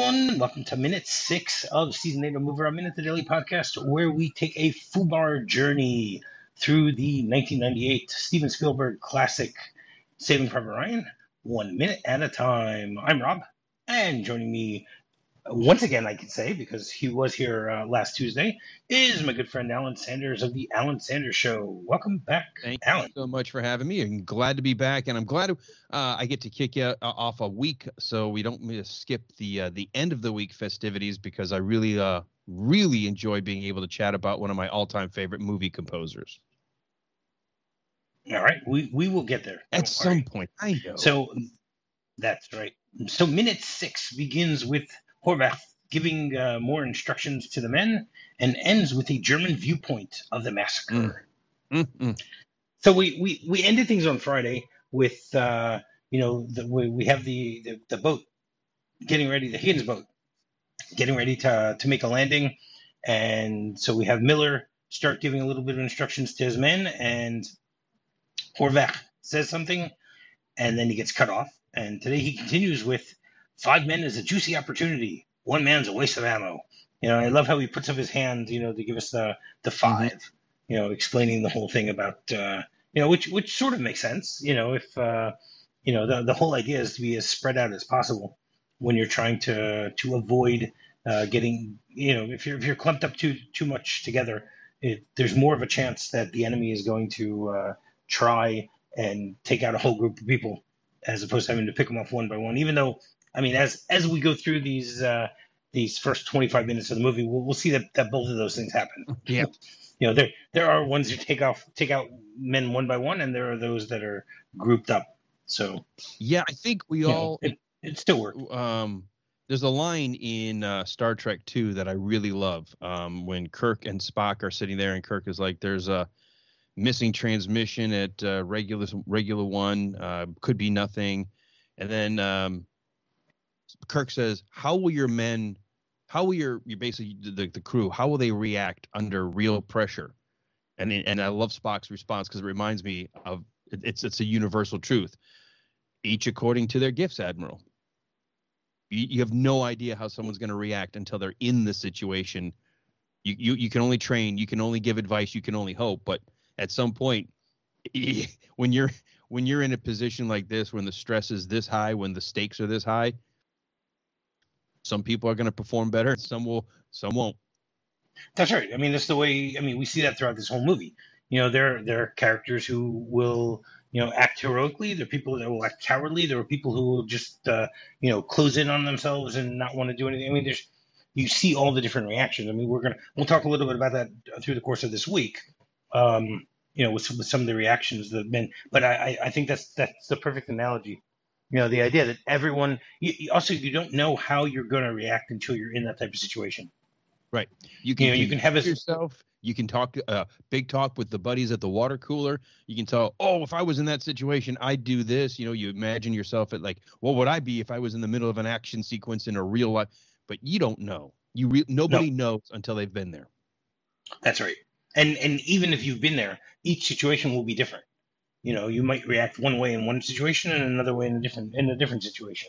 everyone. Welcome to minute 6 of season 8 of Move Around Minute, the daily podcast, where we take a FUBAR journey through the 1998 Steven Spielberg classic Saving Private Ryan, 1 minute at a time. I'm Rob, and joining me once again, I can say, because he was here last Tuesday, is my good friend Alan Sanders of the Alan Sanders Show. Welcome back, Thank Alan. you so much for having me. I'm glad to be back, and I'm glad I get to kick you off a week so we don't skip the end of the week festivities, because I really enjoy being able to chat about one of my all-time favorite movie composers. All right, we will get there. At some point, I know. So that's right. So minute 6 begins with Horvath giving more instructions to the men and ends with a German viewpoint of the massacre. So we ended things on Friday with we have the boat getting ready, the Higgins boat getting ready to make a landing, and so we have Miller start giving a little bit of instructions to his men, and Horvath says something, and then he gets cut off. And today he continues with 5 men is a juicy opportunity. 1 man's a waste of ammo. I love how he puts up his hand, to give us the 5, explaining the whole thing about, which sort of makes sense, if, the whole idea is to be as spread out as possible when you're trying to avoid getting, if you're clumped up too much together, there's more of a chance that the enemy is going to try and take out a whole group of people, as opposed to having to pick them off one by one. Even though, as we go through these first 25 minutes of the movie, we'll see that both of those things happen. Yeah. There are ones who take out men one by one, and there are those that are grouped up. So yeah, I think it still works. There's a line in Star Trek 2 that I really love, when Kirk and Spock are sitting there, and Kirk is like, "There's a missing transmission at regular 1, could be nothing," and then Kirk says, "How will your men? How will your basically the crew? How will they react under real pressure?" And I love Spock's response, because it reminds me of it's a universal truth. Each according to their gifts, Admiral. You have no idea how someone's going to react until they're in the situation. You can only train, you can only give advice, you can only hope. But at some point, when you're in a position like this, when the stress is this high, when the stakes are this high, some people are going to perform better, some won't. That's right. That's the way. We see that throughout this whole movie. There are characters who will, act heroically. There are people that will act cowardly. There are people who will just, close in on themselves and not want to do anything. You see all the different reactions. We'll talk a little bit about that through the course of this week. With some of the reactions that have been. But I think that's the perfect analogy. The idea that everyone. You don't know how you're going to react until you're in that type of situation. Right. You can have yourself. You can talk big talk with the buddies at the water cooler. You can tell, "Oh, if I was in that situation, I'd do this." You imagine yourself at like, what would I be if I was in the middle of an action sequence in a real life? But you don't know. Nobody knows until they've been there. That's right. And even if you've been there, each situation will be different. You might react one way in one situation and another way in a different situation.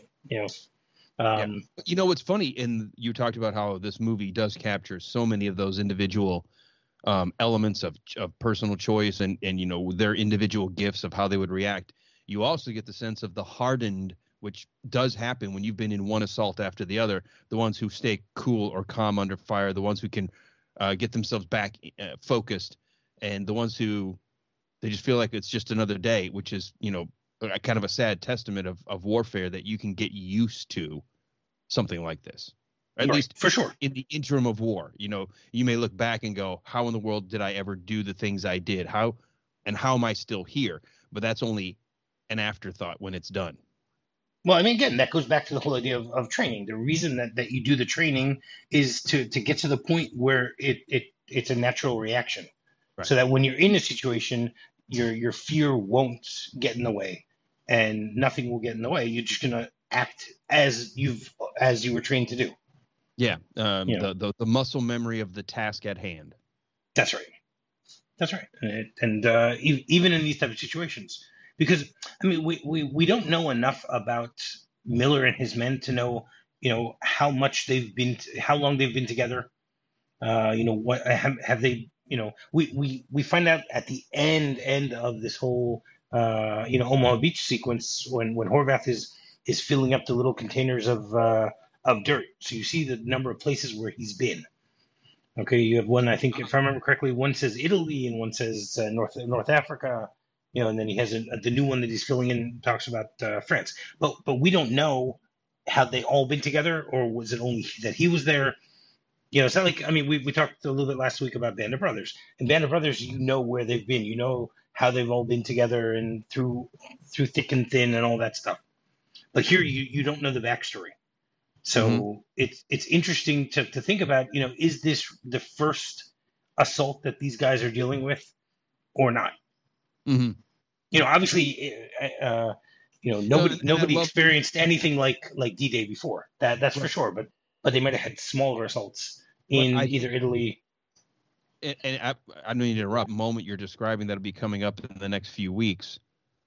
What's funny, and you talked about how this movie does capture so many of those individual elements of personal choice and their individual gifts of how they would react. You also get the sense of the hardened, which does happen when you've been in one assault after the other, the ones who stay cool or calm under fire, the ones who can get themselves back focused, and the ones who they just feel like it's just another day, which is, kind of a sad testament of warfare, that you can get used to something like this. At least for sure. In the interim of war, you may look back and go, how in the world did I ever do the things I did? How am I still here? But that's only an afterthought when it's done. Well, again, that goes back to the whole idea of training. The reason that you do the training is to get to the point where it's a natural reaction. Right. So that when you're in a situation, your fear won't get in the way, and nothing will get in the way. You're just gonna act as you were trained to do. Yeah, the muscle memory of the task at hand. That's right. And even in these type of situations, because we don't know enough about Miller and his men to know how long they've been together. What have they? We find out at the end of this whole Omaha Beach sequence when Horvath is filling up the little containers of dirt. So you see the number of places where he's been. Okay, you have one. I think if I remember correctly, one says Italy and one says North Africa. And then he has the new one that he's filling in talks about France. But we don't know have they all been together, or was it only that he was there? It's not like, we talked a little bit last week about Band of Brothers. In Band of Brothers, where they've been, how they've all been together and through thick and thin and all that stuff. But here, you don't know the backstory. So it's interesting to think about, is this the first assault that these guys are dealing with or not? Obviously, nobody experienced anything like D-Day before. That's for sure. But they might have had smaller assaults in either Italy. And I don't need to interrupt. The moment you're describing that'll be coming up in the next few weeks.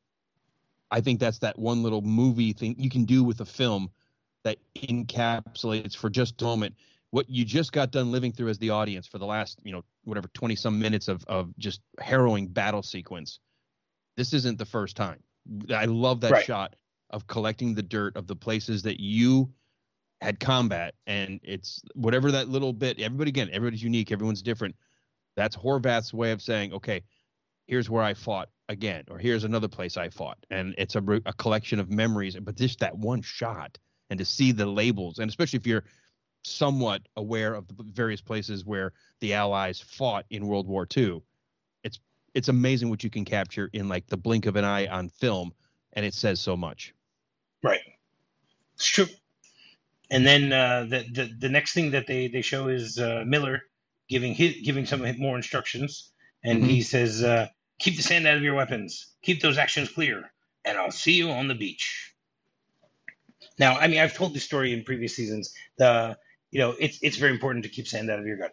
I think that's that one little movie thing you can do with a film that encapsulates for just a moment what you just got done living through as the audience for the last, 20 some minutes of just harrowing battle sequence. This isn't the first time. I love that shot of collecting the dirt of the places that you had combat, and it's whatever that little bit. Everybody's unique. Everyone's different. That's Horvath's way of saying, okay, here's where I fought again, or here's another place I fought, and it's a collection of memories. But just that one shot, and to see the labels, and especially if you're somewhat aware of the various places where the Allies fought in World War II, it's amazing what you can capture in like the blink of an eye on film, and it says so much. Right, it's true. And then the next thing that they show is Miller giving some more instructions, and he says, "Keep the sand out of your weapons. Keep those actions clear, and I'll see you on the beach." Now, I've told this story in previous seasons. It's very important to keep sand out of your gun.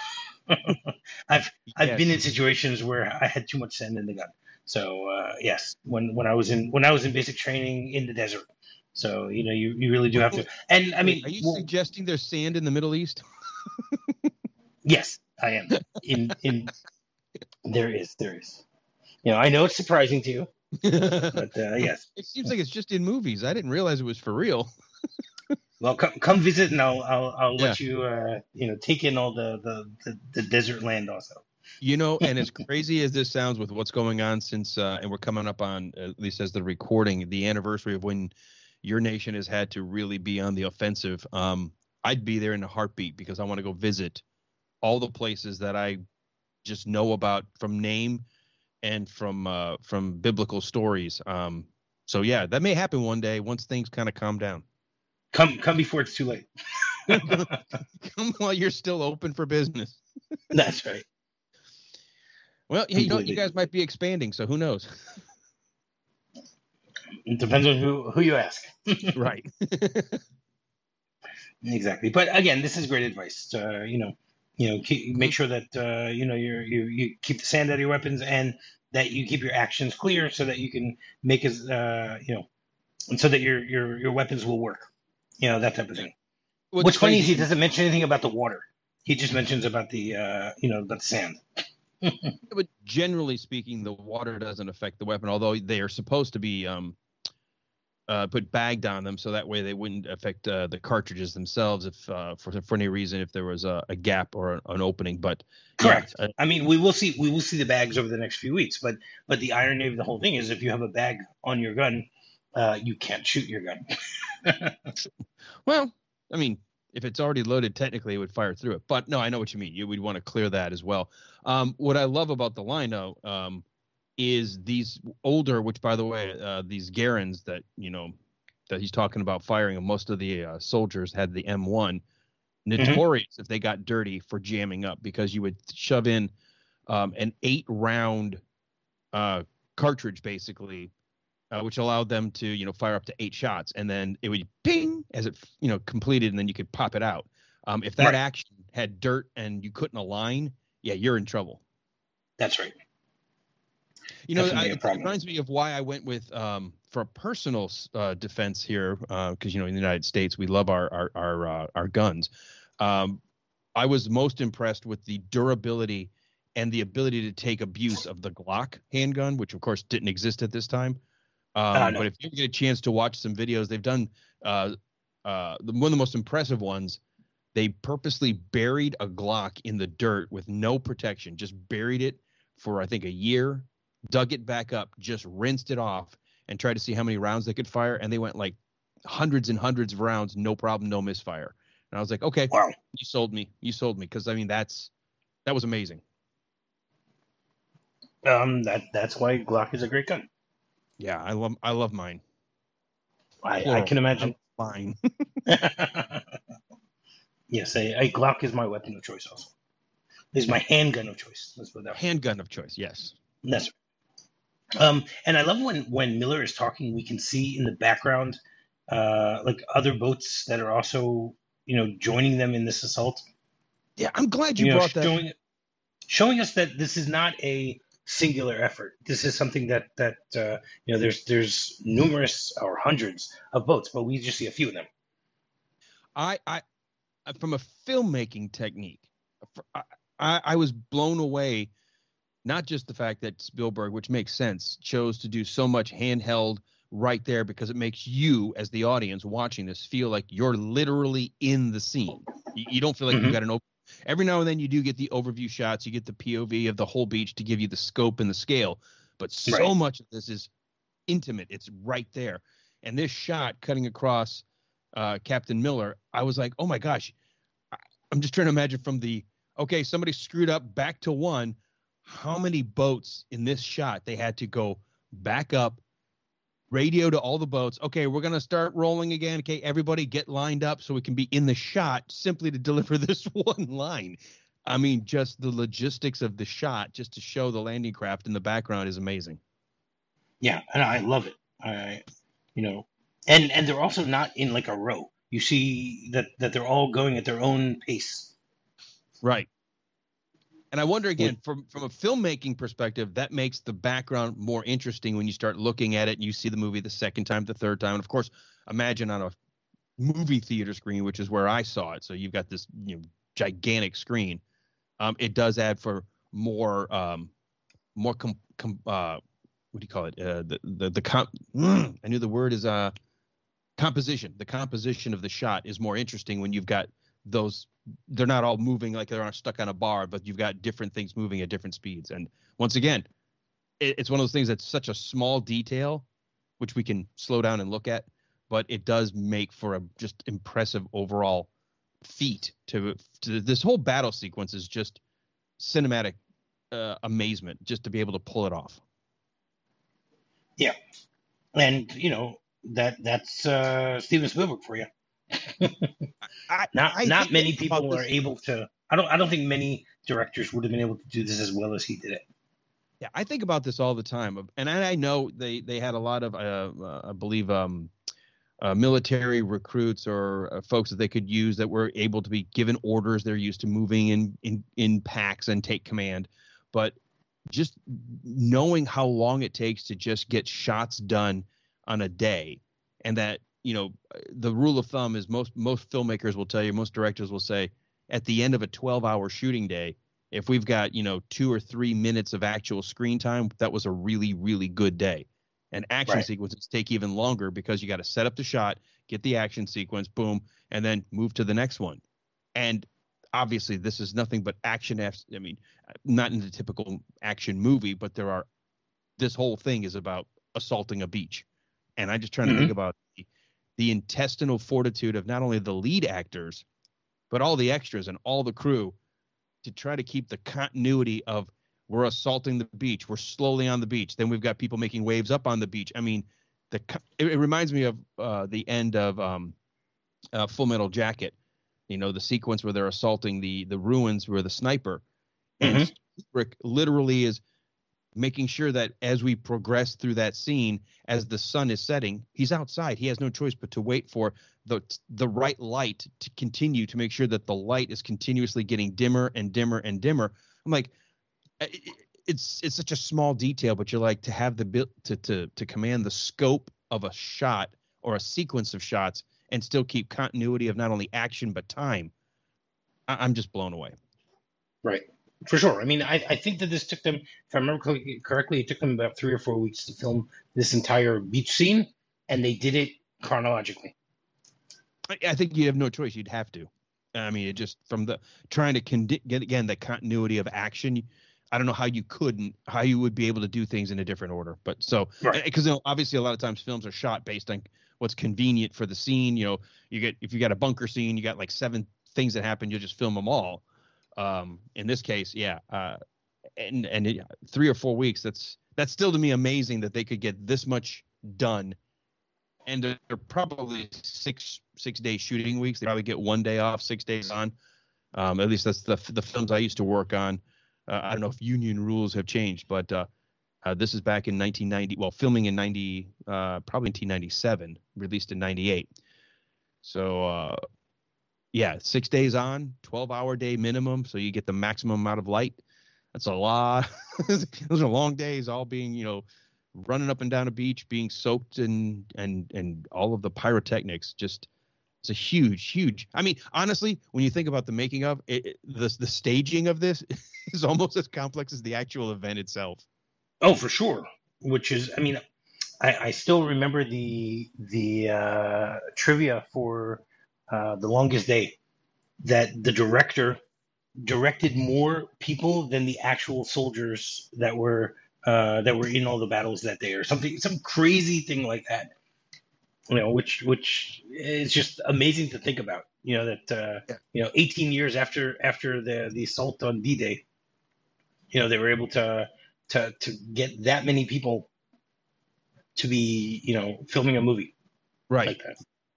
I've been in situations where I had too much sand in the gun. So yes, when I was in basic training in the desert. So you really do have to. And are you suggesting there's sand in the Middle East? Yes, I am. In there is. I know it's surprising to you, but yes. It seems like it's just in movies. I didn't realize it was for real. Well, come visit, and I'll let you take in all the desert land also. And as crazy as this sounds with what's going on since, and we're coming up on, at least as the recording, the anniversary of when your nation has had to really be on the offensive. I'd be there in a heartbeat because I want to go visit all the places that I just know about from name and from biblical stories. So yeah, that may happen one day once things kind of calm down. Come before it's too late. Come while you're still open for business. That's right. Well, you guys might be expanding, so who knows? It depends on who you ask. Right. Exactly. But again, this is great advice. Make sure that you keep the sand out of your weapons, and that you keep your actions clear, so that you can make and so that your weapons will work. That type of thing. What's funny is he doesn't mention anything about the water. He just mentions about the about the sand. But generally speaking, the water doesn't affect the weapon, although they are supposed to be put bagged on them, so that way they wouldn't affect the cartridges themselves if for any reason if there was a gap or an opening. But correct. Yeah, we will see the bags over the next few weeks. But the irony of the whole thing is, if you have a bag on your gun, you can't shoot your gun. Well, if it's already loaded, technically it would fire through it. But no, I know what you mean. We'd want to clear that as well. What I love about the line, though, is these older, which by the way, these Garens that he's talking about firing, and most of the soldiers had the M1, notorious if they got dirty for jamming up, because you would shove in an 8-round cartridge basically. Which allowed them to, fire up to 8 shots, and then it would ping as it, completed, and then you could pop it out. If that action had dirt and you couldn't align, yeah, you're in trouble. That's right. definitely a it problem. reminds me of why I went with for personal defense here, because in the United States we love our guns. I was most impressed with the durability and the ability to take abuse of the Glock handgun, which of course didn't exist at this time. No. But if you get a chance to watch some videos, they've done one of the most impressive ones. They purposely buried a Glock in the dirt with no protection, just buried it for, I think, a year, dug it back up, just rinsed it off, and tried to see how many rounds they could fire. And they went like hundreds and hundreds of rounds, no problem, no misfire. And I was like, okay, wow, you sold me. Because I mean, that was amazing. that's why Glock is a great gun. Yeah, I love mine. I can imagine. Mine. Yes, a Glock is my weapon of choice. Also, is my handgun of choice. Let's put that. Handgun of choice. Yes. That's right. And I love when Miller is talking, we can see in the background, like other boats that are also, joining them in this assault. Yeah, I'm glad you brought that. Showing us that this is not a singular effort. This is something that there's numerous or hundreds of boats, but we just see a few of them. I from a filmmaking technique, I was blown away. Not just the fact that Spielberg, which makes sense, chose to do so much handheld right there, because it makes you, as the audience watching this, feel like you're literally in the scene. You don't feel like you've got an every now and then you do get the overview shots, you get the POV of the whole beach to give you the scope and the scale, but so much of this is intimate. It's right there. And this shot cutting across Captain Miller, I was like, oh my gosh, I'm just trying to imagine from somebody screwed up back to one, how many boats in this shot they had to go back up, radio to all the boats. Okay, we're going to start rolling again. Okay, everybody get lined up so we can be in the shot simply to deliver this one line. I mean, just the logistics of the shot, just to show the landing craft in the background, is amazing. Yeah, and I love it. And they're also not in like a row. You see that they're all going at their own pace. Right. And I wonder, again, from a filmmaking perspective, that makes the background more interesting when you start looking at it and you see the movie the second time, the third time. And, of course, imagine on a movie theater screen, which is where I saw it. So you've got this gigantic screen. It does add for more what do you call it? I knew the word is composition. The composition of the shot is more interesting when you've got those. They're not all moving like they're stuck on a bar, but you've got different things moving at different speeds. And once again, it's one of those things that's such a small detail, which we can slow down and look at, but it does make for a just impressive overall feat. To this whole battle sequence is just cinematic amazement, just to be able to pull it off. Yeah, and that's Steven Spielberg for you. Not many people are able to. I don't think many directors would have been able to do this as well as he did it. Yeah, I think about this all the time, and I know they had a lot of I believe military recruits or folks that they could use that were able to be given orders. They're used to moving in packs and take command, but just knowing how long it takes to just get shots done on a day, and that the rule of thumb is most filmmakers will tell you, most directors will say, at the end of a 12-hour shooting day, if we've got 2 or 3 minutes of actual screen time, that was a really, really good day. And action sequences take even longer, because you got to set up the shot, get the action sequence, boom, and then move to the next one. And obviously this is nothing but action. I mean, not in the typical action movie, but this whole thing is about assaulting a beach. And I'm just trying to think about the intestinal fortitude of not only the lead actors, but all the extras and all the crew, to try to keep the continuity of, we're assaulting the beach, we're slowly on the beach, then we've got people making waves up on the beach. I mean, it reminds me of the end of Full Metal Jacket, the sequence where they're assaulting the ruins where the sniper, and Rick literally is making sure that as we progress through that scene, as the sun is setting, he's outside. He has no choice but to wait for the right light to continue, to make sure that the light is continuously getting dimmer and dimmer and dimmer. I'm like, it's such a small detail, but you're like, to have the to command the scope of a shot or a sequence of shots and still keep continuity of not only action but time. I'm just blown away. Right. For sure. I mean, I think that this took them, if I remember correctly, it took them about 3 or 4 weeks to film this entire beach scene, and they did it chronologically. I think you have no choice. You'd have to. I mean, it just from the trying to get again the continuity of action. I don't know how you would be able to do things in a different order. But so, because obviously a lot of times films are shot based on what's convenient for the scene. You know, if you got a bunker scene, you got like 7 things that happen, you just film them all. In this case, yeah. And 3 or 4 weeks, that's still to me amazing that they could get this much done. And they're probably 6-day shooting weeks. They probably get 1 day off, 6 days on. At least that's the films I used to work on. I don't know if union rules have changed, but this is back in 1990. Well, filming in probably 1997, released in 98. So, yeah, 6 days on, 12-hour day minimum, so you get the maximum amount of light. That's a lot. Those are long days, all being, running up and down a beach, being soaked and all of the pyrotechnics. Just it's a huge. I mean, honestly, when you think about the making of it, the staging of this is almost as complex as the actual event itself. Oh, for sure. Which is, I mean, I still remember the trivia for The Longest Day, that the director directed more people than the actual soldiers that were in all the battles that day, or some crazy thing like that. Which is just amazing to think about. 18 years after the assault on D-Day, they were able to get that many people to be filming a movie right like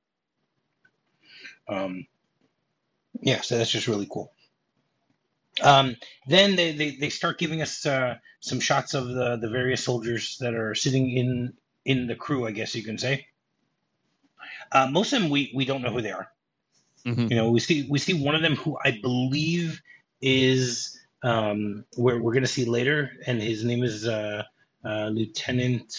that. So that's just really cool. Then they start giving us some shots of the various soldiers that are sitting in the crew, I guess you can say. Most of them we don't know who they are. Mm-hmm. We see one of them who I believe is we're going to see later, and his name is Lieutenant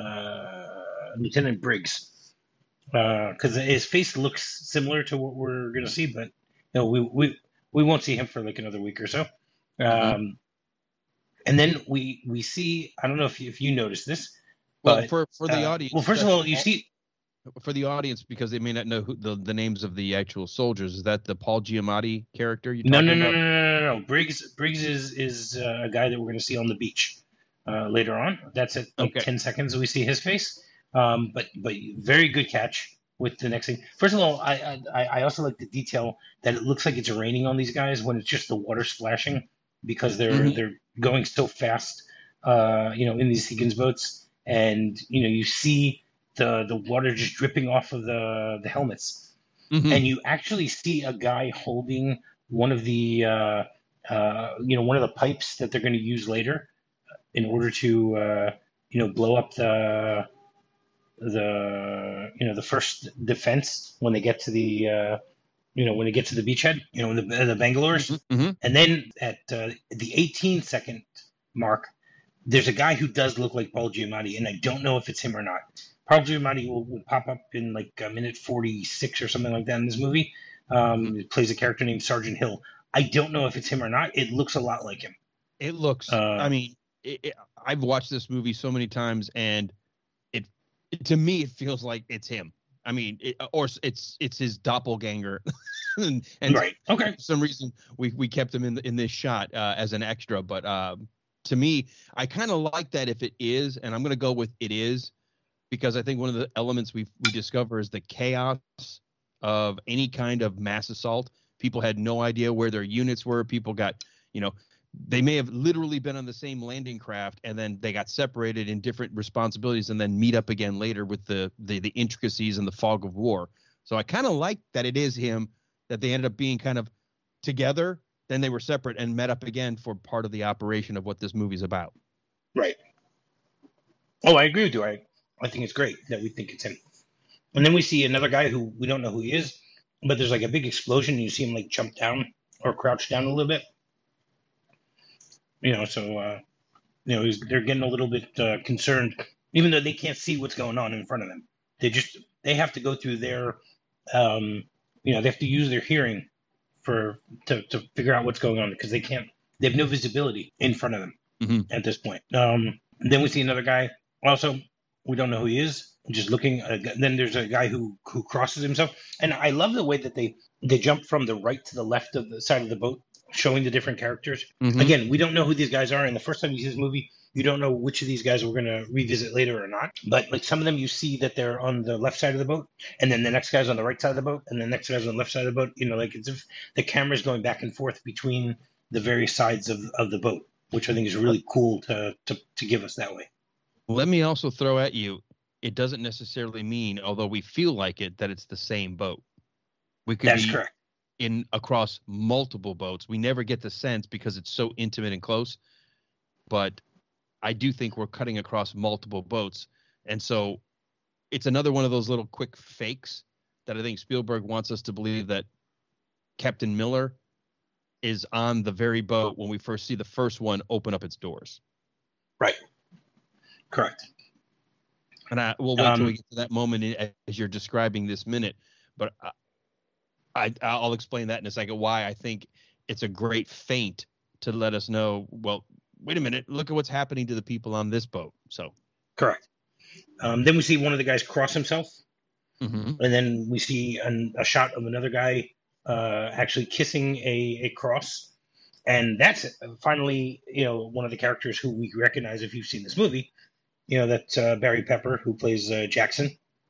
Briggs, because his face looks similar to what we're going to see, but we won't see him for like another week or so. Mm-hmm. And then we see, I don't know if you noticed this, but for the audience. Well, first of all, you see. For the audience, because they may not know who the names of the actual soldiers, is that the Paul Giamatti character you're talking about? No. Briggs is a guy that we're going to see on the beach later on. That's at 10 seconds that we see his face. But very good catch with the next thing. First of all, I also like the detail that it looks like it's raining on these guys when it's just the water splashing, because they're going so fast, in these Higgins boats, and you see the water just dripping off of the helmets, and you actually see a guy holding one of the one of the pipes that they're going to use later in order to blow up the first defense when they get to the beachhead, the Bangalores. And then at the 18-second mark, there's a guy who does look like Paul Giamatti, and I don't know if it's him or not. Paul Giamatti will pop up in like a minute 46 or something like that in this movie. He plays a character named Sergeant Hill. I don't know if it's him or not. It looks a lot like him. It looks. I mean, I've watched this movie so many times, and to me it feels like it's him. I mean, it's his doppelganger. and right. Okay. For some reason, we kept him in this shot as an extra, but to me, I kind of like that if it is, and I'm going to go with it is, because I think one of the elements we discover is the chaos of any kind of mass assault. People had no idea where their units were. People got, they may have literally been on the same landing craft, and then they got separated in different responsibilities and then meet up again later with the intricacies and the fog of war. So I kind of like that it is him, that they ended up being kind of together, then they were separate and met up again for part of the operation of what this movie's about. Right. Oh, I agree with you. I think it's great that we think it's him. And then we see another guy who we don't know who he is, but there's like a big explosion, and you see him like jump down or crouch down a little bit. So they're getting a little bit concerned, even though they can't see what's going on in front of them. They have to go through their, they have to use their hearing to figure out what's going on because they have no visibility in front of them at this point. Then we see another guy. Also, we don't know who he is. Just looking. Then there's a guy who crosses himself, and I love the way that they jump from the right to the left of the side of the boat, showing the different characters. Again, we don't know who these guys are, and the first time you see this movie, you don't know which of these guys we're going to revisit later or not. But like some of them, you see that they're on the left side of the boat, and then the next guy's on the right side of the boat, and the next guy's on the left side of the boat. Like it's if the camera's going back and forth between the various sides of the boat, which I think is really cool to give us that way. Let me also throw at you, it doesn't necessarily mean, although we feel like it, that it's the same boat. We could That's be correct. across multiple boats. We never get the sense because it's so intimate and close. But I do think we're cutting across multiple boats. And so it's another one of those little quick fakes that I think Spielberg wants us to believe that Captain Miller is on the very boat when we first see the first one open up its doors. Right. Correct. And we'll wait till we get to that moment as you're describing this minute. But I'll explain that in a second, why I think it's a great feint to let us know, well, wait a minute, look at what's happening to the people on this boat. So correct. Then we see one of the guys cross himself. And then we see a shot of another guy actually kissing a cross. And that's finally, one of the characters who we recognize if you've seen this movie. That's Barry Pepper, who plays Jackson.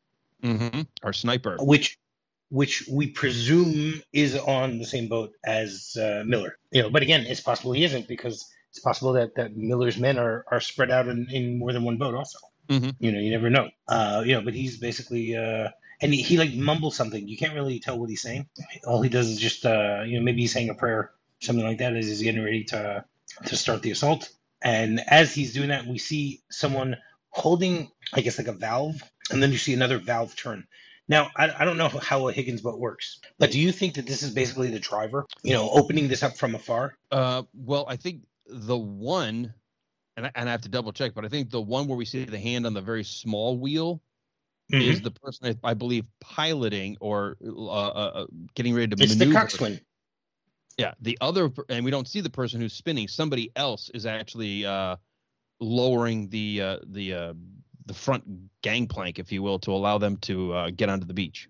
Our sniper. Which we presume is on the same boat as Miller. But again, it's possible he isn't, because it's possible that Miller's men are spread out in more than one boat also. You never know. But he's basically... and he like mumbles something. You can't really tell what he's saying. All he does is just, maybe he's saying a prayer, something like that, as he's getting ready to start the assault. And as he's doing that, we see someone holding, I guess, like a valve, and then you see another valve turn. Now, I don't know how a Higgins boat works, but do you think that this is basically the driver, opening this up from afar? Well, I think the one, and I have to double check, but I think the one where we see the hand on the very small wheel is the person, I believe, piloting or getting ready to maneuver. It's the coxswain. Yeah, the other, and we don't see the person who's spinning. Somebody else is actually lowering the front gangplank, if you will, to allow them to get onto the beach.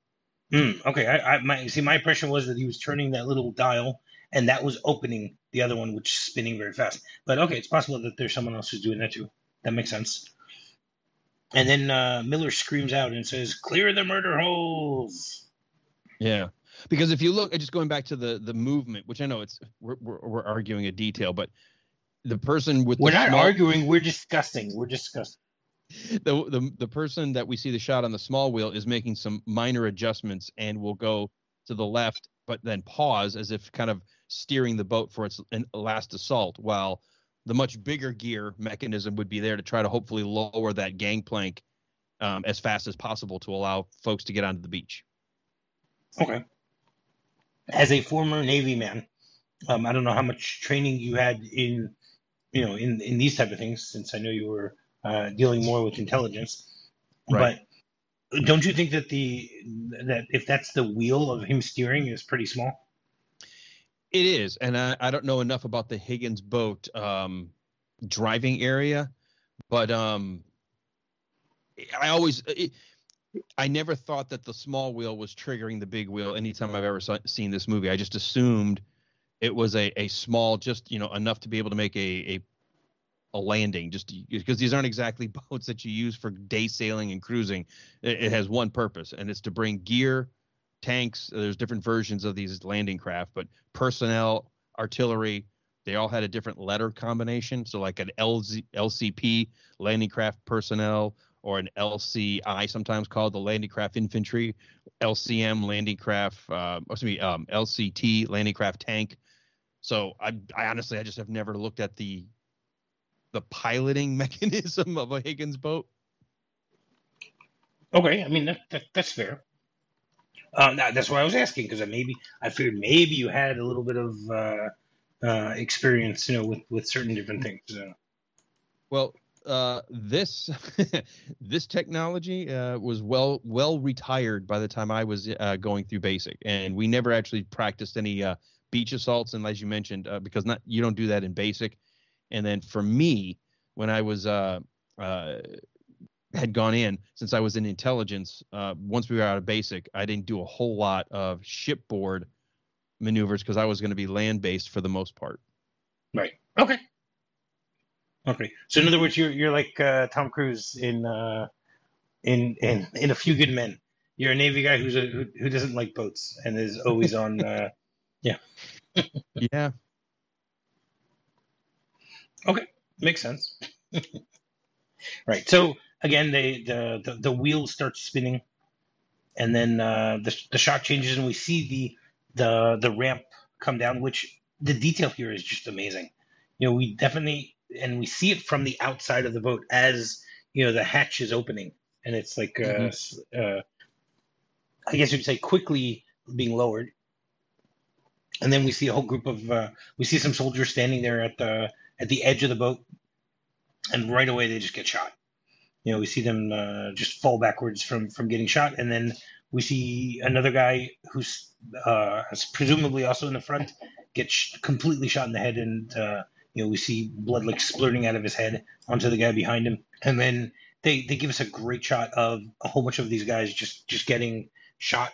Okay, my impression was that he was turning that little dial, and that was opening the other one, which is spinning very fast. But okay, it's possible that there's someone else who's doing that too. That makes sense. And then Miller screams out and says, "Clear the murder holes." Yeah. Because if you look, just going back to the movement, which I know we're arguing a detail, but the person with we're not arguing, we're discussing. The person that we see the shot on the small wheel is making some minor adjustments and will go to the left, but then pause as if kind of steering the boat for its last assault, while the much bigger gear mechanism would be there to try to hopefully lower that gangplank as fast as possible to allow folks to get onto the beach. Okay. As a former Navy man, I don't know how much training you had in these type of things, since I know you were dealing more with intelligence. Right. But don't you think that that if that's the wheel of him steering is pretty small? It is, and I don't know enough about the Higgins boat driving area, but I never thought that the small wheel was triggering the big wheel anytime I've ever seen this movie. I just assumed it was a small, just enough to be able to make a landing, just because these aren't exactly boats that you use for day sailing and cruising. It has one purpose, and it's to bring gear, tanks. There's different versions of these landing craft, but personnel, artillery, they all had a different letter combination. So like an LCP, landing craft personnel, or an LCI, sometimes called the landing craft infantry, LCM, landing craft, LCT, landing craft tank. So I honestly, I just have never looked at the piloting mechanism of a Higgins boat. Okay, I mean that's fair. That's why I was asking, because I figured maybe you had a little bit of experience, with certain different things. Well, this this technology was well retired by the time I was going through basic, and we never actually practiced any beach assaults. And as you mentioned, because you don't do that in basic. And then for me, when I was had gone in, since I was in intelligence, once we were out of basic, I didn't do a whole lot of shipboard maneuvers because I was going to be land based for the most part. Right. Okay. Okay. So in other words, you're like Tom Cruise in A Few Good Men. You're a Navy guy who doesn't like boats and is always on. Yeah. Yeah. Okay. Makes sense. Right. So again, the wheel starts spinning, and then the shot changes, and we see the ramp come down, which the detail here is just amazing. We definitely, and we see it from the outside of the boat as the hatch is opening, and it's like I guess you'd say quickly being lowered, and then we see a whole group of we see some soldiers standing there at the edge of the boat, and right away they just get shot. We see them just fall backwards from getting shot, and then we see another guy who's presumably also in the front get completely shot in the head, and we see blood like splurting out of his head onto the guy behind him, and then they give us a great shot of a whole bunch of these guys just getting shot.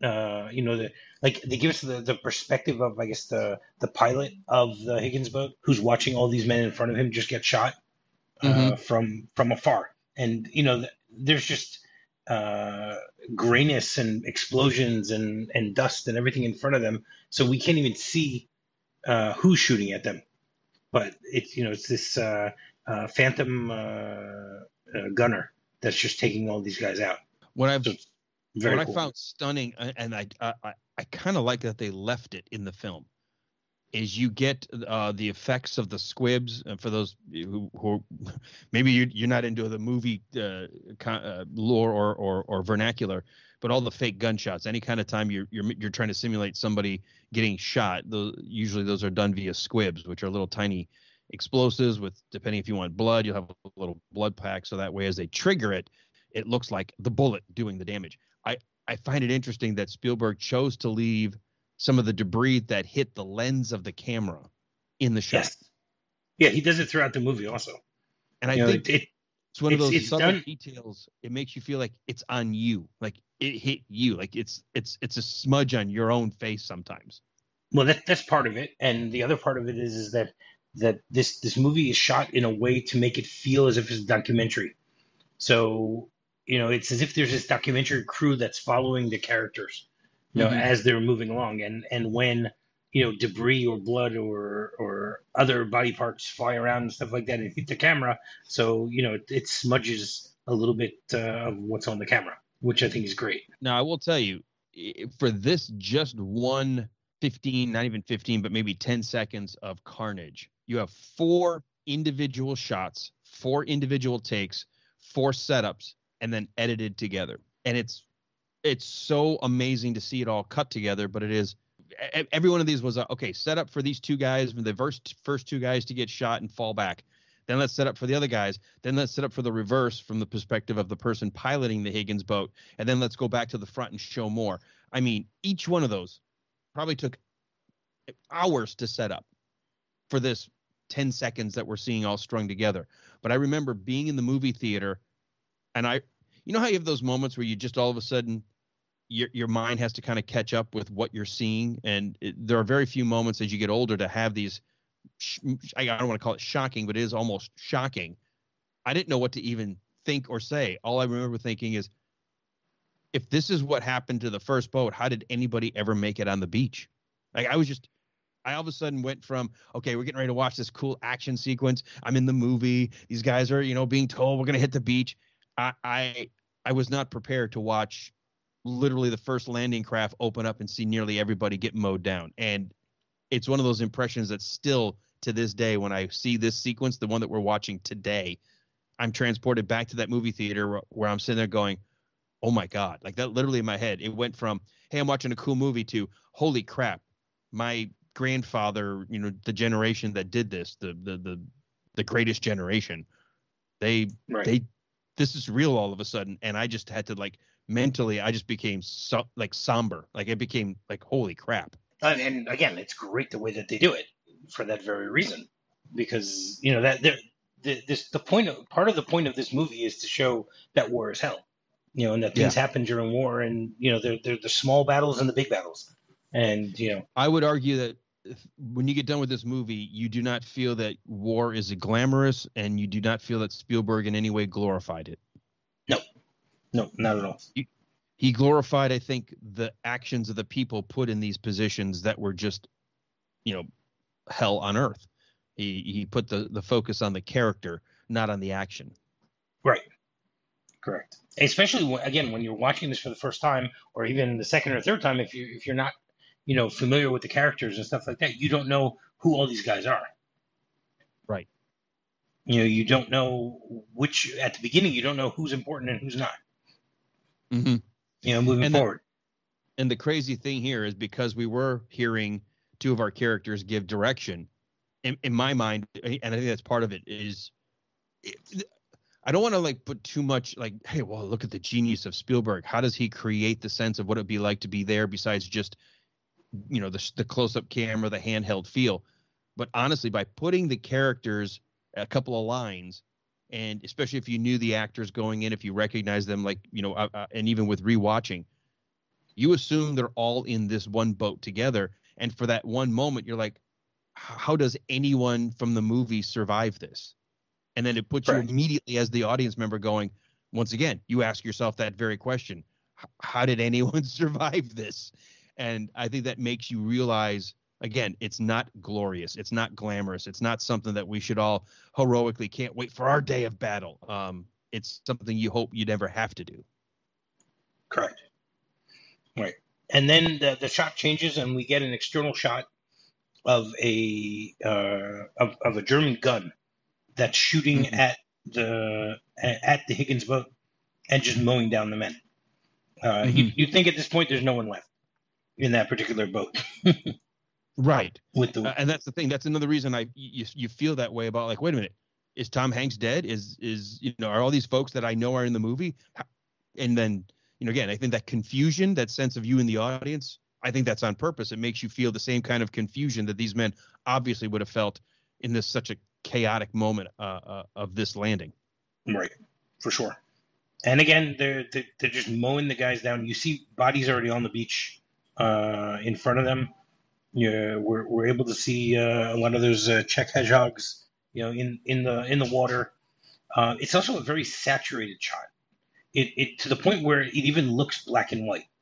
They give us the perspective of, I guess, the pilot of the Higgins boat who's watching all these men in front of him just get shot from afar. And there's just grayness and explosions and dust and everything in front of them, so we can't even see who's shooting at them. But it's this phantom gunner that's just taking all these guys out. What cool. I found stunning, and I kind of like that they left it in the film, is you get the effects of the squibs. For those who maybe you're not into the movie lore or vernacular, but all the fake gunshots. Any kind of time you're trying to simulate somebody getting shot, usually those are done via squibs, which are little tiny explosives with, depending if you want blood, you'll have a little blood pack, so that way as they trigger it, it looks like the bullet doing the damage. I find it interesting that Spielberg chose to leave some of the debris that hit the lens of the camera in the shot. Yes. Yeah, he does it throughout the movie also. And I think it's one of those subtle details. It makes you feel like it's on you, like it hit you, like it's a smudge on your own face sometimes. Well, that's part of it, and the other part of it is that this movie is shot in a way to make it feel as if it's a documentary. So it's as if there's this documentary crew that's following the characters, as they're moving along, and when debris or blood or other body parts fly around and stuff like that and hit the camera, so it smudges a little bit of what's on the camera, which I think is great. Now I will tell you, for this just one 15, not even 15, but maybe 10 seconds of carnage, you have 4 individual shots, 4 individual takes, 4 setups, and then edited together. And it's so amazing to see it all cut together. But it is, every one of these was okay, set up for these 2 guys, the first 2 guys to get shot and fall back. Then let's set up for the other guys. Then let's set up for the reverse from the perspective of the person piloting the Higgins boat. And then let's go back to the front and show more. I mean, each one of those probably took hours to set up for this 10 seconds that we're seeing all strung together. But I remember being in the movie theater, and how you have those moments where you just all of a sudden your mind has to kind of catch up with what you're seeing. And there are very few moments as you get older to have these, I don't want to call it shocking, but it is almost shocking. I didn't know what to even think or say. All I remember thinking is, if this is what happened to the first boat, how did anybody ever make it on the beach? Like I all of a sudden went from, okay, we're getting ready to watch this cool action sequence. I'm in the movie. These guys are, being told we're going to hit the beach. I was not prepared to watch literally the first landing craft open up and see nearly everybody get mowed down. And it's one of those impressions that still to this day, when I see this sequence, the one that we're watching today, I'm transported back to that movie theater where I'm sitting there going, oh my God, like that literally in my head. It went from, hey, I'm watching a cool movie to, holy crap, my grandfather, the generation that did this, the greatest generation, They Right. they this is real all of a sudden, and I just had to like mentally, I just became somber. Like it became like holy crap. And again, it's great the way that they do it for that very reason, because you know that part of the point of this movie is to show that war is hell, you know, and that things happen during war, and you know they're the small battles and the big battles, and you know. I would argue that when you get done with this movie, you do not feel that war is glamorous, and you do not feel that Spielberg in any way glorified it. No, not at all. He glorified, I think, the actions of the people put in these positions that were just, you know, hell on earth. He put the focus on the character, not on the action. Right. Correct. Especially again when you're watching this for the first time, or even the second or third time, if you're not, you know, familiar with the characters and stuff like that, you don't know who all these guys are. Right. You know, you don't know which at the beginning. You don't know who's important and who's not. Mm-hmm. You know, moving forward. And the crazy thing here is because we were hearing two of our characters give direction, in my mind, and I think that's part of it, is I don't want to like put too much like, hey, well, look at the genius of Spielberg. How does he create the sense of what it'd be like to be there besides just, you know, the close-up camera, the handheld feel? But honestly, by putting the characters a couple of lines, and especially if you knew the actors going in, if you recognize them, like, you know, and even with rewatching, you assume they're all in this one boat together. And for that one moment, you're like, how does anyone from the movie survive this? And then it puts you immediately as the audience member going, once again, you ask yourself that very question. How did anyone survive this? And I think that makes you realize, again, it's not glorious. It's not glamorous. It's not something that we should all heroically can't wait for our day of battle. It's something you hope you never have to do. Correct. Right. And then the shot changes, and we get an external shot of a German gun that's shooting at the Higgins boat and just mowing down the men. You think at this point there's no one left in that particular boat. Right. And that's the thing. That's another reason you feel that way about, like, wait a minute, is Tom Hanks dead? Is you know, are all these folks that I know are in the movie? And then, you know, again, I think that confusion, that sense of you in the audience, I think that's on purpose. It makes you feel the same kind of confusion that these men obviously would have felt in this such a chaotic moment of this landing. Right, for sure. And again, they're just mowing the guys down. You see bodies already on the beach in front of them. Yeah, we're able to see a lot of those Czech hedgehogs, you know, in the water. It's also a very saturated shot. It to the point where it even looks black and white,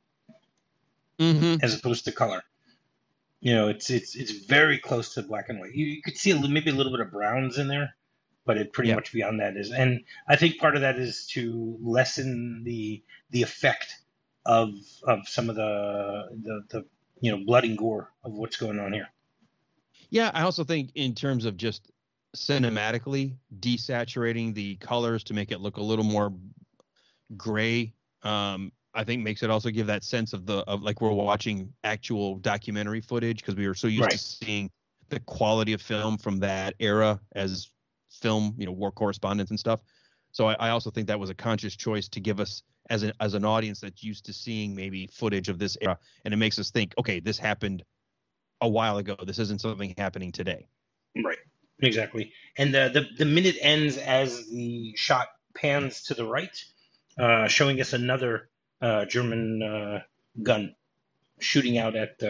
as opposed to color. You know, it's very close to black and white. You could see maybe a little bit of browns in there, but it pretty much beyond that is. And I think part of that is to lessen the effect of some of the you know, blood and gore of what's going on here. Yeah, I also think in terms of just cinematically desaturating the colors to make it look a little more gray, I think makes it also give that sense of like we're watching actual documentary footage, because we were so used to seeing the quality of film from that era as film, you know, war correspondence and stuff. So I also think that was a conscious choice to give us as an audience that's used to seeing maybe footage of this era, and it makes us think, okay, this happened a while ago. This isn't something happening today. Right. Exactly. And the minute ends as the shot pans to the right, showing us another German gun shooting out at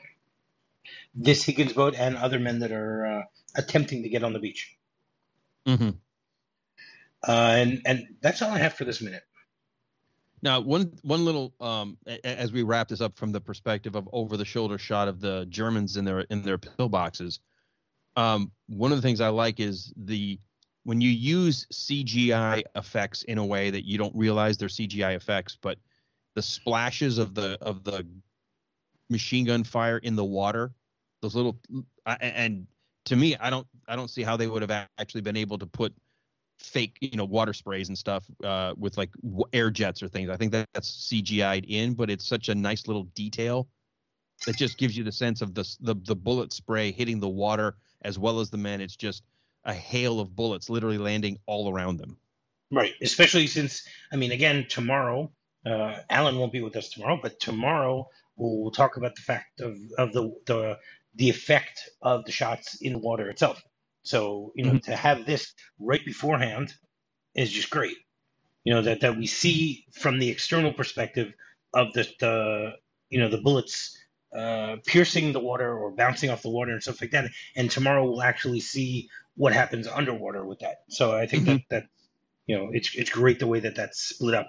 this Higgins boat and other men that are attempting to get on the beach. And that's all I have for this minute. Now, one little as we wrap this up from the perspective of over the shoulder shot of the Germans in their pillboxes. One of the things I like is when you use CGI effects in a way that you don't realize they're CGI effects, but the splashes of the machine gun fire in the water, those little, and to me, I don't see how they would have actually been able to put fake, you know, water sprays and stuff with like air jets or things. I think that's CGI'd in, but it's such a nice little detail that just gives you the sense of the bullet spray hitting the water as well as the men. It's just a hail of bullets literally landing all around them. Right. Especially since, I mean, again, tomorrow, Alan won't be with us tomorrow, but tomorrow we'll talk about the fact of the effect of the shots in the water itself. So, Mhm. to have this right beforehand is just great. That we see from the external perspective of the bullets piercing the water or bouncing off the water and stuff like that. And tomorrow we'll actually see what happens underwater with that. So I think Mhm. it's great the way that that's split up.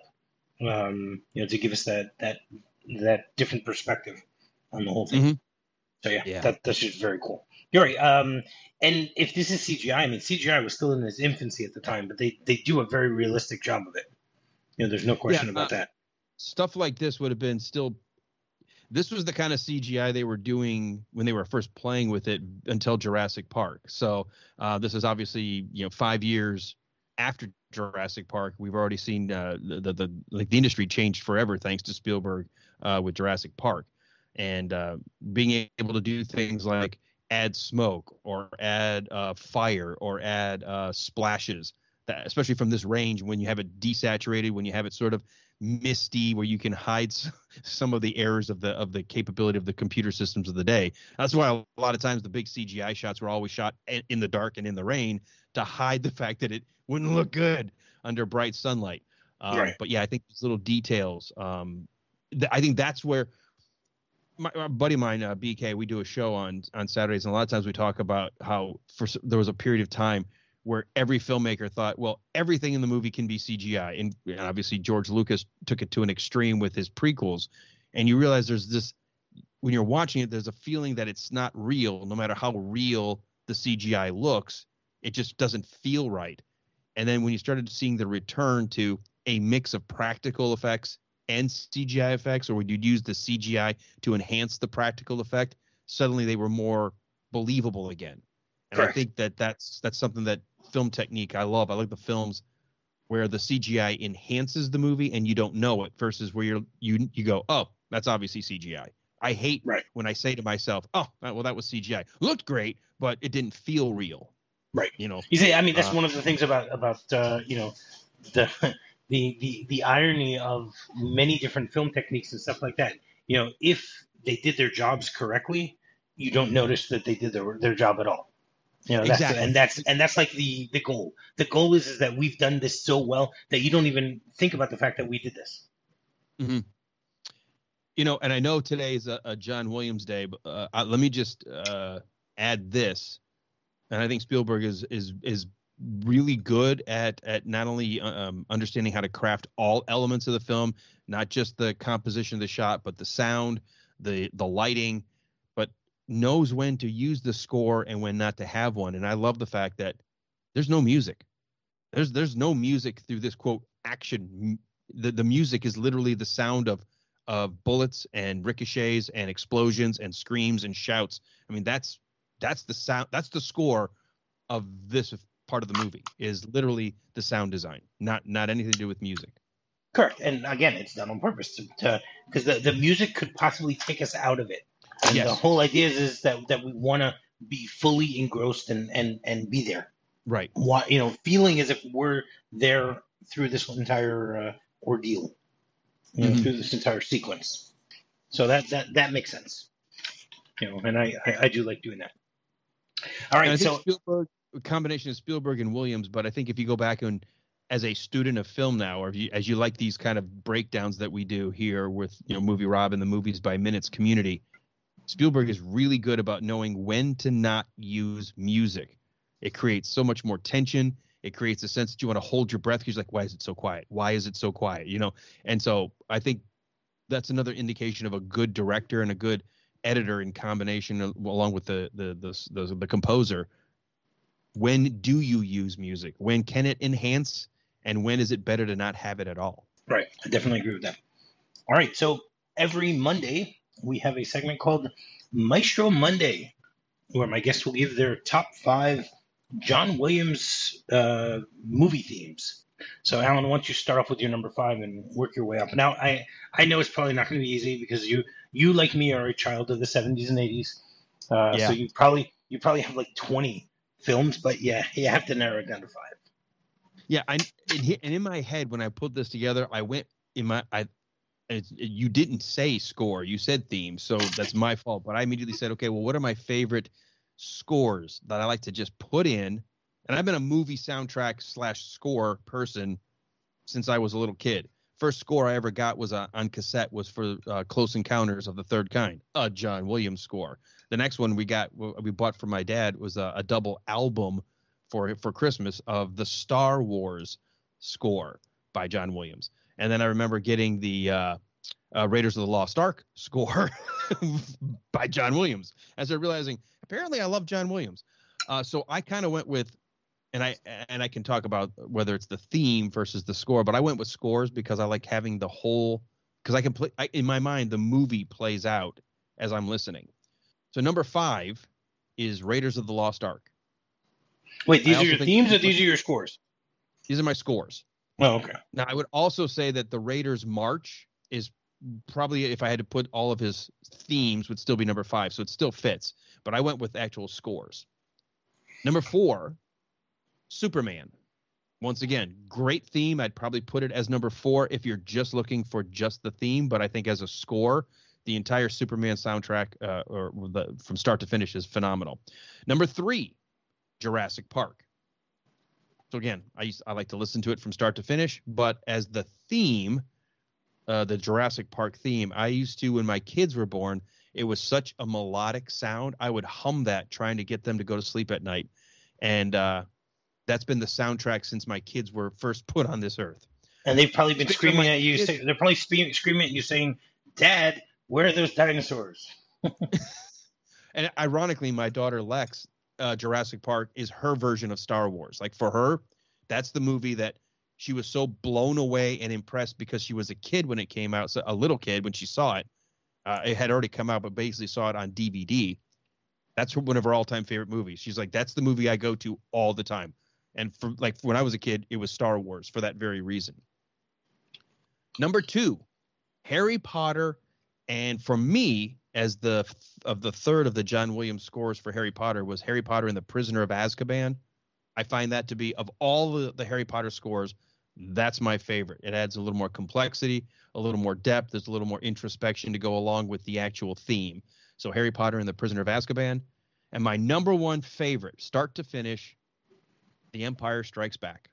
To give us that different perspective on the whole thing. Mhm. So yeah, Yeah. that's just very cool. You're right. And if this is CGI, I mean, CGI was still in its infancy at the time, but they do a very realistic job of it. There's no Yeah. question about that. Stuff like this would have been still. This was the kind of CGI they were doing when they were first playing with it until Jurassic Park. So this is obviously 5 years after Jurassic Park. We've already seen the industry changed forever thanks to Spielberg with Jurassic Park, and being able to do things like add smoke or add fire or add splashes, especially from this range when you have it desaturated, when you have it sort of misty, where you can hide some of the errors of the capability of the computer systems of the day. That's why a lot of times the big CGI shots were always shot in the dark and in the rain to hide the fact that it wouldn't look good under bright sunlight. Right. But yeah, I think these little details. I think that's where my buddy of mine, BK, we do a show on Saturdays, and a lot of times we talk about how there was a period of time where every filmmaker thought, well, everything in the movie can be CGI, and obviously George Lucas took it to an extreme with his prequels, and you realize there's this when you're watching it, there's a feeling that it's not real, no matter how real the CGI looks, it just doesn't feel right. And then when you started seeing the return to a mix of practical effects and CGI effects, or would you use the CGI to enhance the practical effect, suddenly they were more believable again. And I Correct. think that's something that film technique I love. I like the films where the CGI enhances the movie and you don't know it, versus where you go, oh, that's obviously CGI. I hate Right. when I say to myself, oh, well, that was CGI. Looked great, but it didn't feel real. Right. You know, You see, I mean, that's uh, one of the things about the the irony of many different film techniques and stuff like that. If they did their jobs correctly, you don't notice that they did their job at all. That's exactly. and that's like the goal. The goal is that we've done this so well that you don't even think about the fact that we did this. Mm-hmm. And I know today is a John Williams day, but let me just add this, and I think Spielberg is really good at not only understanding how to craft all elements of the film, not just the composition of the shot, but the sound, the lighting, but knows when to use the score and when not to have one. And I love the fact that there's no music. There's no music through this quote action. The music is literally the sound of bullets and ricochets and explosions and screams and shouts. I mean, that's the sound. That's the score of this part of the movie, is literally the sound design, not anything to do with music. Correct. And again, it's done on purpose to because the music could possibly take us out of it. And the Yes, whole idea is that we want to be fully engrossed and be there. right. Feeling as if we're there through this entire ordeal, Mm-hmm. through this entire sequence. So that makes sense. And I do like doing that. All And right, I think so Spielberg, a combination of Spielberg and Williams, but I think if you go back and as a student of film now, or as you like these kind of breakdowns that we do here with Movie Rob and the Movies by Minutes community, Spielberg is really good about knowing when to not use music. It creates so much more tension. It creates a sense that you want to hold your breath because you're like, why is it so quiet? Why is it so quiet? And so I think that's another indication of a good director and a good editor in combination along with the composer. When do you use music? When can it enhance? And when is it better to not have it at all? right, I definitely agree with that. All right, so every Monday we have a segment called Maestro Monday, where my guests will give their top 5 John Williams movie themes. So, Alan, why don't you start off with your number 5 and work your way up? Now, I know it's probably not going to be easy because you like me are a child of the 70s and 80s. So Yeah. you probably have like 20 films, but yeah, you have to narrow it down to 5. Yeah, and in my head when I put this together, I went in my you didn't say score, you said theme, so that's my fault. But I immediately said, okay, well, what are my favorite scores that I like to just put in? And I've been a movie soundtrack / score person since I was a little kid. First score I ever got was on cassette was for Close Encounters of the Third Kind, a John Williams score. The next one we bought for my dad was a double album for Christmas of the Star Wars score by John Williams. And then I remember getting the Raiders of the Lost Ark score by John Williams. As I'm realizing, apparently I love John Williams. So I kind of went with, and I can talk about whether it's the theme versus the score, but I went with scores because I like having the whole, because I can play, in my mind, the movie plays out as I'm listening. So number 5 is Raiders of the Lost Ark. Wait, these are your themes or these are your scores? These are my scores. Oh, okay. Now, I would also say that the Raiders March is probably, if I had to put all of his themes, would still be number 5. So it still fits. But I went with actual scores. Number 4, Superman. Once again, great theme. I'd probably put it as number 4 if you're just looking for just the theme. But I think as a score, the entire Superman soundtrack from start to finish is phenomenal. Number 3, Jurassic Park. So again, I like to listen to it from start to finish, but as the theme, the Jurassic Park theme, I used to, when my kids were born, it was such a melodic sound. I would hum that trying to get them to go to sleep at night. And that's been the soundtrack since my kids were first put on this earth. And they've probably been screaming at you. They're probably screaming at you saying, "Dad, where are those dinosaurs?" And ironically, my daughter Lex, Jurassic Park is her version of Star Wars. Like for her, that's the movie that she was so blown away and impressed because she was a kid when it came out, so a little kid when she saw it. It had already come out, but basically saw it on DVD. That's one of her all-time favorite movies. She's like, that's the movie I go to all the time. And for when I was a kid, it was Star Wars for that very reason. Number 2, Harry Potter, and for me, as the third of the John Williams scores for Harry Potter was Harry Potter and the Prisoner of Azkaban. I find that to be, of all the Harry Potter scores, that's my favorite. It adds a little more complexity, a little more depth. There's a little more introspection to go along with the actual theme. So Harry Potter and the Prisoner of Azkaban. And my number 1 favorite, start to finish, The Empire Strikes Back.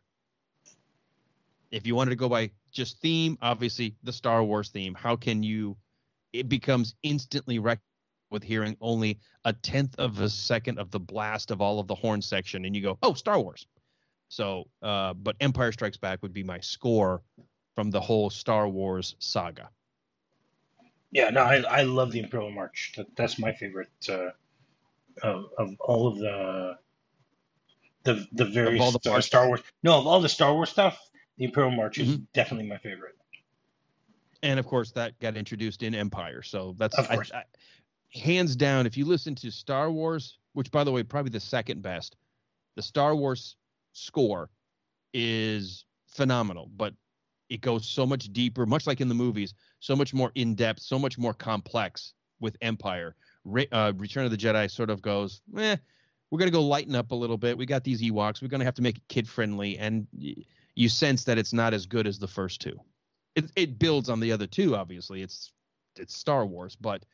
If you wanted to go by just theme, obviously the Star Wars theme. How can you... It becomes instantly recognizable with hearing only a 1/10 of a second of the blast of all of the horn section, and you go, oh, Star Wars. So, but Empire Strikes Back would be my score from the whole Star Wars saga. Yeah, no, I love the Imperial March. That's my favorite of all of the various all the Star Wars. No, of all the Star Wars stuff, the Imperial March is definitely my favorite. And of course, that got introduced in Empire. So that's hands down. If you listen to Star Wars, which by the way, probably the second best, the Star Wars score is phenomenal, but it goes so much deeper, much like in the movies, so much more in depth, so much more complex with Empire. Return of the Jedi sort of goes, we're going to go lighten up a little bit. We got these Ewoks. We're going to have to make it kid friendly. And you sense that it's not as good as the first two. It builds on the other two, obviously. It's Star Wars, but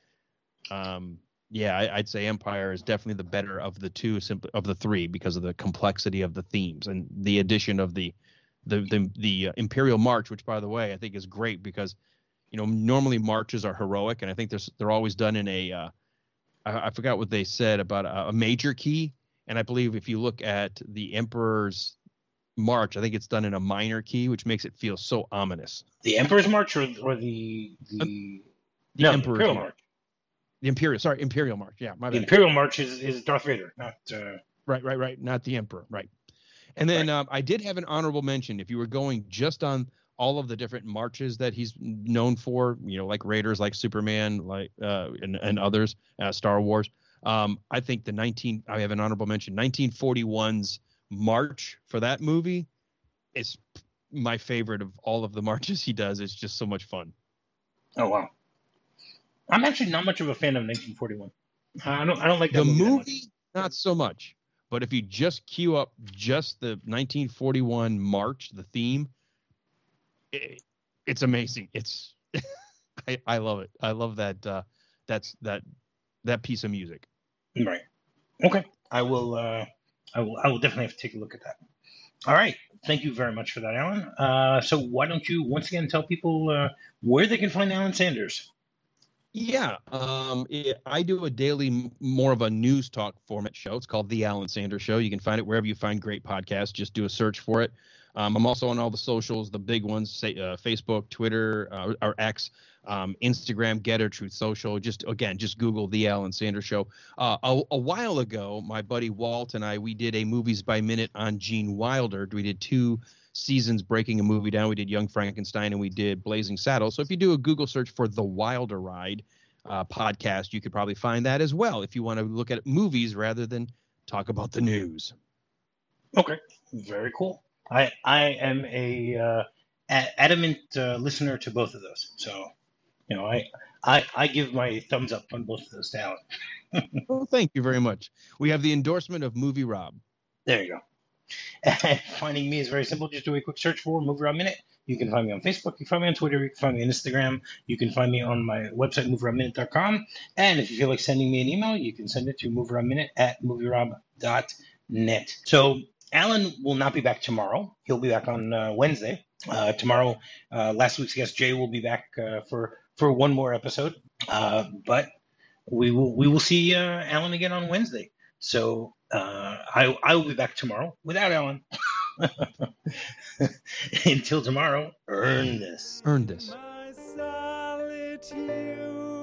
I'd say Empire is definitely the better of the two, of the three, because of the complexity of the themes and the addition of the Imperial March, which, by the way, I think is great because, normally marches are heroic, and I think they're always done in a I forgot what they said about a major key, and I believe if you look at the Emperor's March, I think it's done in a minor key, which makes it feel so ominous. The Emperor's March or the Imperial March. The Imperial March. Yeah, my bad. The Imperial March is Darth Vader, not right, not the Emperor, right. And then I did have an honorable mention. If you were going just on all of the different marches that he's known for, like Raiders, like Superman, like and others, Star Wars. I think I have an honorable mention. 1941's March for that movie is my favorite of all of the marches he does. It's just so much fun. Oh wow! I'm actually not much of a fan of 1941. I don't like that the movie. Not so much, But if you just queue up just the 1941 March, the theme, it's amazing. It's I love it. I love that. That piece of music. Right. Okay. I will definitely have to take a look at that. All right. Thank you very much for that, Alan. So why don't you once again tell people where they can find Alan Sanders? Yeah, I do a daily, more of a news talk format show. It's called The Alan Sanders Show. You can find it wherever you find great podcasts. Just do a search for it. I'm also on all the socials, the big ones, say Facebook, Twitter, or X, Instagram, Getter, Truth Social. Just Google The Alan Sanders Show. A while ago, my buddy Walt and I, we did a Movies by Minute on Gene Wilder. We did 2 seasons breaking a movie down. We did Young Frankenstein and we did Blazing Saddles. So if you do a Google search for The Wilder Ride podcast, you could probably find that as well if you want to look at movies rather than talk about the news. Okay, very cool. I am a adamant listener to both of those. So, I give my thumbs up on both of those to Alan. Well, thank you very much. We have the endorsement of Movie Rob. There you go. And finding me is very simple. Just do a quick search for Movie Rob Minute. You can find me on Facebook. You can find me on Twitter. You can find me on Instagram. You can find me on my website, movierobminute.com. And if you feel like sending me an email, you can send it to movierob@movierob.net. So Alan will not be back tomorrow. He'll be back on Wednesday. Tomorrow, last week's guest, Jay, will be back for one more episode. But we will see Alan again on Wednesday. So I will be back tomorrow without Alan. Until tomorrow, earn this. Earn this. My solitude.